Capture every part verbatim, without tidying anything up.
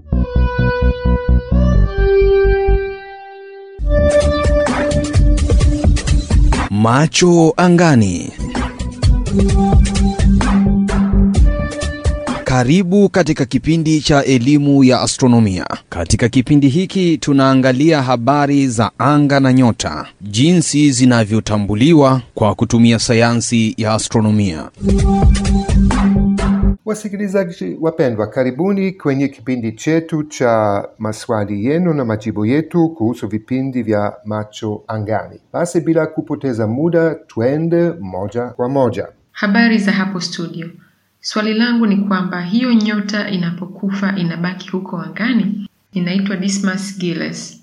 Macho angani. Karibu katika kipindi cha elimu ya astronomia. Katika kipindi hiki tunaangalia habari za anga na nyota, jinsi zinavyotambuliwa kwa kutumia sayansi ya astronomia. Wasikilizaji wapendwa, karibuni kwenye kipindi chetu cha maswali yenu na majibu yetu kuhusu vipindi vya Macho angani. Basi bila kupoteza muda, twende moja kwa moja. Habari za hapo studio. Swali langu ni kwamba hiyo nyota inapokufa inabaki huko angani? Ninaitwa Dismas Giles.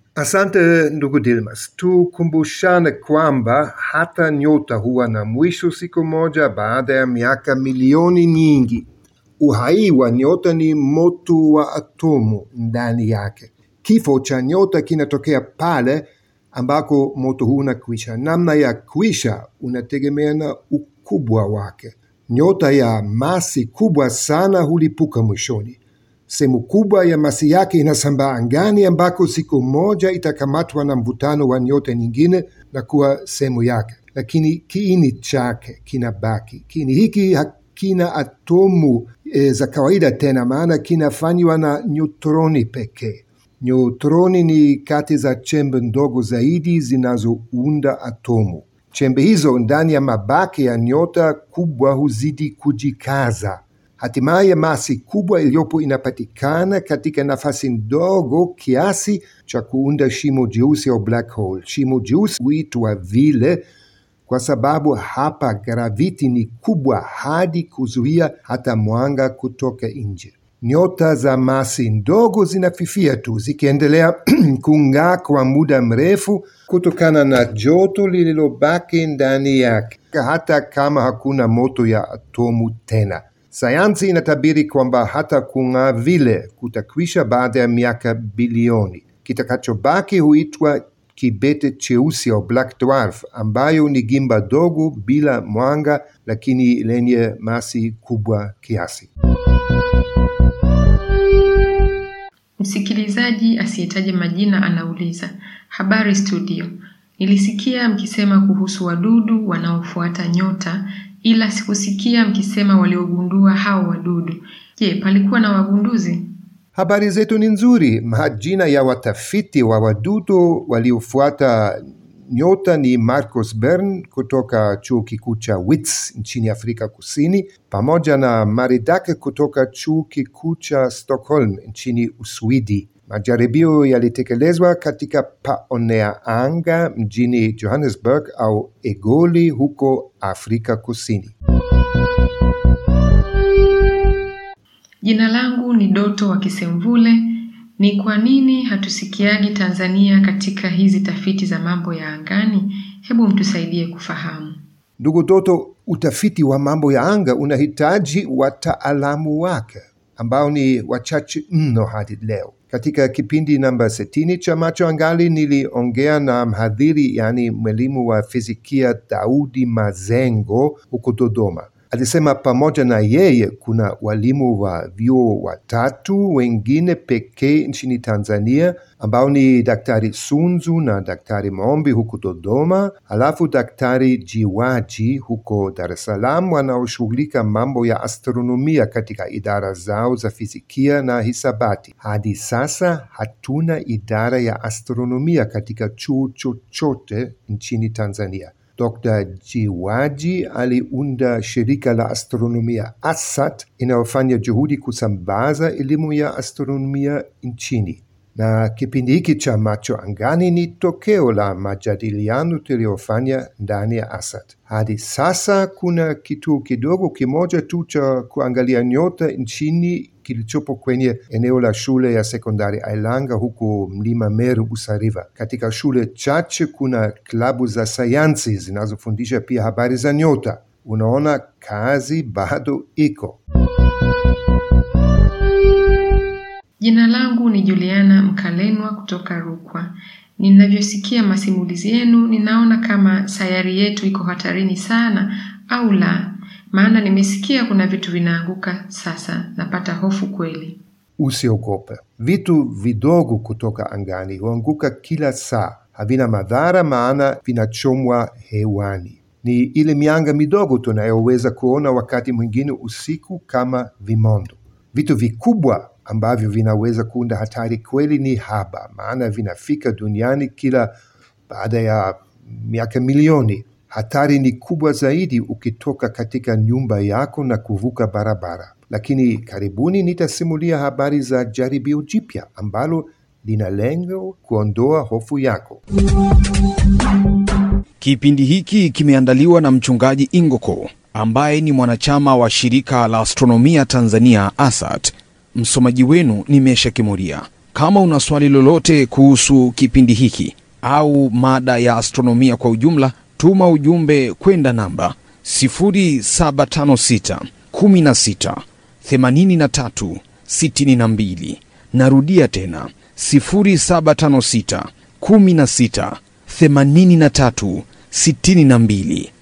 Asante ndugu Dilmas. Tukumbushane kwamba hata nyota huwa na mwisho siku moja baada ya miaka milioni nyingi. Uhai wa nyota ni moto wa atomu ndani yake. Kifo cha nyota kinatokea pale ambako moto huu unakwisha. Namna ya kuisha unategemea na ukubwa wake. Nyota ya masi kubwa sana hulipuka mwishoni. Sehemu kubwa ya masi yake inasambaa angani ambako siku moja itakamatwa na mvutano wa nyota nyingine na kuwa sehemu yake. Lakini kiini chake kinabaki. Kiini hiki hakina atomu e, za kawaida tena, maana kinafanywa na neutroni pekee. Neutroni ni kati za chembe ndogo zaidi zinazounda atomu. Chembe hizo ndani ya mabaki ya nyota kubwa huzidi kujikaza. Hatimaye masi kubwa iliyopo inapatikana katika nafasi ndogo kiasi cha kuunda shimo jeusi au black hole. Shimo jeusi huitwa vile kwa sababu hapa graviti ni kubwa hadi kuzuia hata mwanga kutoka nje. Nyota za masi ndogo zinafifia tu, zikiendelea kung'aa kwa muda mrefu kutokana na joto lililobaki ndani yake, hata kama hakuna moto ya atomu tena. Sayansi inatabiri kwamba hata kung'aa vile kutakwisha baada ya miaka bilioni. Kitakachobaki huitwa kibete cheusi au black dwarf, ambayo ni gimba dogo bila mwanga lakini lenye masi kubwa kiasi. Msikilizaji asiyetaja majina anauliza, habari studio. Nilisikia mkisema kuhusu wadudu wanaofuata nyota, ila sikusikia mkisema waliogundua hao wadudu. Je, palikuwa na wagunduzi? Habari zetu ni nzuri. Majina ya watafiti wa wadudu waliofuata nyota ni Marcus Bern kutoka chuo kikuu cha Wits nchini Afrika Kusini, pamoja na Maridake kutoka chuo kikuu cha Stockholm nchini Uswidi. Majaribio yalitekelezwa katika paonea anga mjini Johannesburg au Egoli huko Afrika Kusini. Jina langu ni Doto wa Kisemvule. Ni kwa nini hatusikiagi Tanzania katika hizi tafiti za mambo ya angani? Hebu mtusaidie kufahamu. Ndugu Doto, utafiti wa mambo ya anga unahitaji wataalamu wake ambao ni wachache mno hadi leo. Katika kipindi namba sitini cha Macho Angani niliongea na mhadhiri, yani mwalimu wa fizikia Daudi Mazengo huko Dodoma. Alisema pamoja na yeye kuna walimu wa vyuo watatu wengine pekee nchini Tanzania ambao ni Daktari Sunzu na Daktari Maombi huko Dodoma, halafu Daktari Jiwaji huko Dar es Salaam, wanaoshughulika mambo ya astronomia katika idara zao za fizikia na hisabati. Hadi sasa hatuna idara ya astronomia katika chuo chochote nchini Tanzania. Dokta Jiwaji aliunda shirika la astronomia ASAT inayofanya juhudi kusambaza elimu ya astronomia nchini. Na kipindi hiki cha Macho Angani ni tokeo la majadiliano tuliyofanya ndani ya ASAT. Hadi sasa kuna kituo kidogo kimoja tu cha kuangalia nyota nchini kilichopo kwenye eneo la shule ya sekondari Ailanga huko Mlima Meru Usariva. Katika shule chache kuna klabu za sayansi zinazofundisha pia habari za nyota. Unaona, kazi bado iko. Jina langu ni Juliana Mkalenwa kutoka Rukwa. Ninavyosikia masimulizi yenu, ninaona kama sayari yetu iko hatarini sana, au la? Maana nimesikia kuna vitu vinaanguka sasa, napata hofu kweli. usiogope. Vitu vidogo kutoka angani huanguka kila saa. Havina madhara maana vinachomwa hewani. Ni ile mianga midogo tunayoweza kuona wakati mwingine usiku kama vimondo. Vitu vikubwa ambavyo vinaweza kuunda hatari kweli ni haba, maana vinafika duniani kila baada ya miaka milioni. Hatari ni kubwa zaidi ukitoka katika nyumba yako na kuvuka barabara. Lakini karibuni nitasimulia habari za jaribio jipya ambalo lina lengo kuondoa hofu yako. Kipindi hiki kimeandaliwa na mchungaji Ingoko ambaye ni mwanachama wa shirika la astronomia Tanzania A S A T. Msomaji wenu ni Mesha Kimuria. Kama una swali lolote kuhusu kipindi hiki au mada ya astronomia kwa ujumla, tuma ujumbe kwenda namba sifuri saba tano sita kumi na sita themanini na tatu sitini na mbili. Narudia tena sifuri saba tano sita kumi na sita themanini na tatu sitini na mbili.